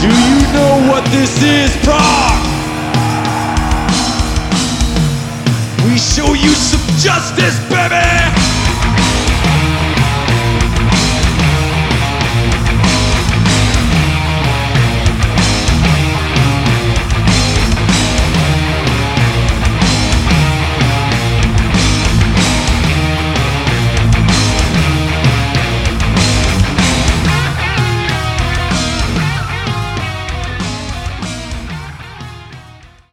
Do you know what this is, Prague? We show you some justice, baby!